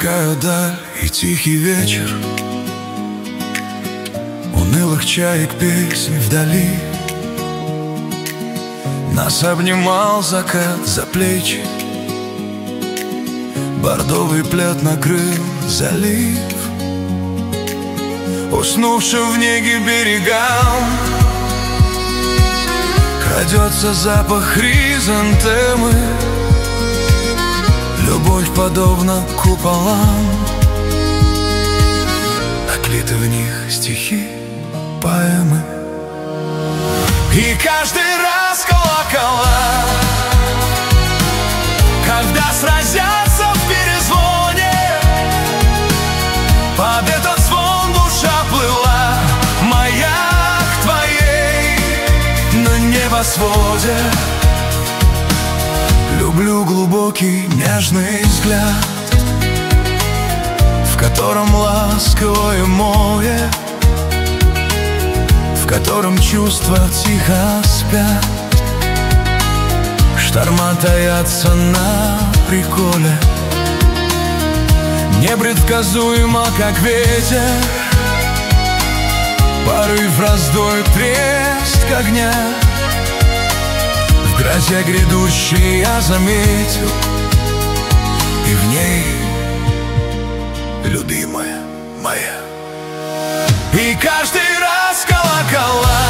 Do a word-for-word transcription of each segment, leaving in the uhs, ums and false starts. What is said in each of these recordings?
Морская даль и тихий вечер, унылых чаек песнь вдали. Нас обнимал закат за плечи, бордовый плед накрыл залив. Уснувшим в неге берегам крадется запах хризантемы. Любовь подобна куполам, отлиты в них стихи, поэмы. И каждый раз колокола, когда сразятся в перезвоне, под этот звон душа плыла, маяк твоей на небосводе. Люблю глубокий нежный взгляд, в котором ласковое море, в котором чувства тихо спят. Шторма таятся на приколе, непредсказуемо, как ветер. Порыв раздует треск огня. В грозе грядущей я заметил, и в ней любимая моя. И каждый раз колокола,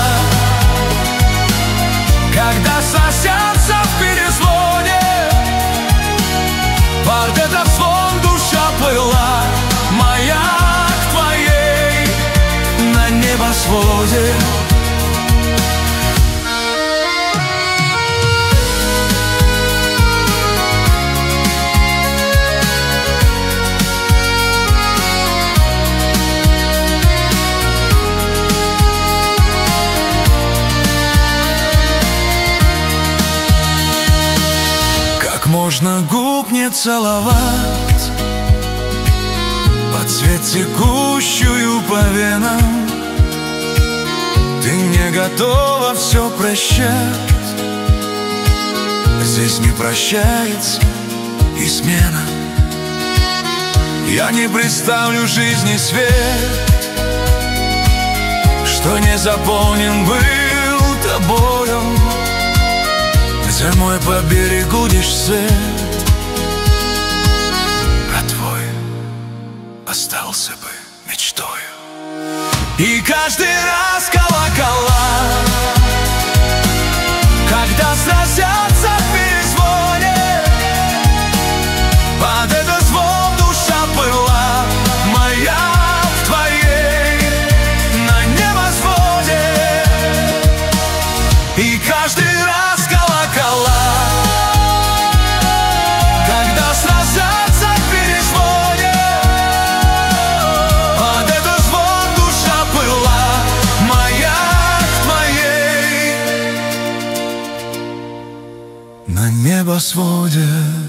когда сосятся в перезвоне, под этот звон душа плыла, маяк твоей на небосводе. Можно губ не целовать, под цвет текущую по венам. Ты не готова все прощать, здесь не прощается и смена. Я не представлю жизни свет, что не заполнен был тобою. Зимой по берегу лишь свет, а твой остался бы мечтою. И каждый раз колокола, когда сразятся в перезвоне, под этот звон душа плыла, маяк твоей на небосводе. И каждый раз колокола, когда сразятся в перезвоне, под этот звон душа плыла, маяк твоей на небосводе.